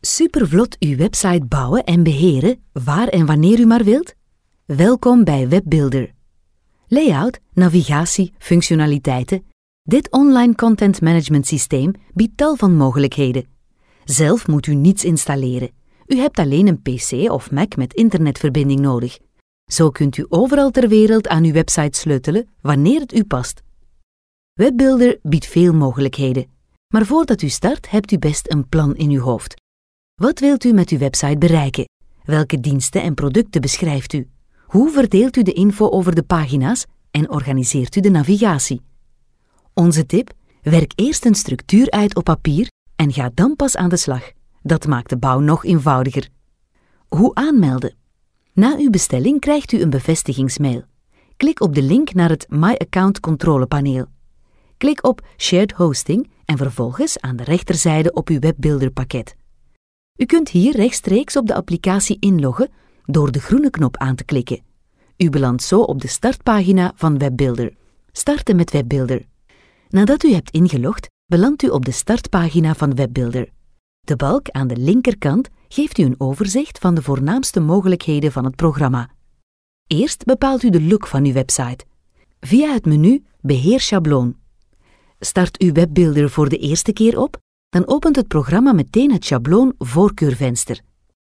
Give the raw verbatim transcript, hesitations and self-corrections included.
Supervlot uw website bouwen en beheren, waar en wanneer u maar wilt? Welkom bij WebBuilder. Layout, navigatie, functionaliteiten. Dit online content management systeem biedt tal van mogelijkheden. Zelf moet u niets installeren. U hebt alleen een P C of Mac met internetverbinding nodig. Zo kunt u overal ter wereld aan uw website sleutelen wanneer het u past. WebBuilder biedt veel mogelijkheden. Maar voordat u start, hebt u best een plan in uw hoofd. Wat wilt u met uw website bereiken? Welke diensten en producten beschrijft u? Hoe verdeelt u de info over de pagina's en organiseert u de navigatie? Onze tip: werk eerst een structuur uit op papier en ga dan pas aan de slag. Dat maakt de bouw nog eenvoudiger. Hoe aanmelden? Na uw bestelling krijgt u een bevestigingsmail. Klik op de link naar het My Account controlepaneel. Klik op Shared Hosting en vervolgens aan de rechterzijde op uw WebBuilder pakket. U kunt hier rechtstreeks op de applicatie inloggen door de groene knop aan te klikken. U belandt zo op de startpagina van WebBuilder. Starten met WebBuilder. Nadat u hebt ingelogd, belandt u op de startpagina van WebBuilder. De balk aan de linkerkant geeft u een overzicht van de voornaamste mogelijkheden van het programma. Eerst bepaalt u de look van uw website. Via het menu Beheer schabloon. Start uw WebBuilder voor de eerste keer op, dan opent het programma meteen het schabloon voorkeurvenster.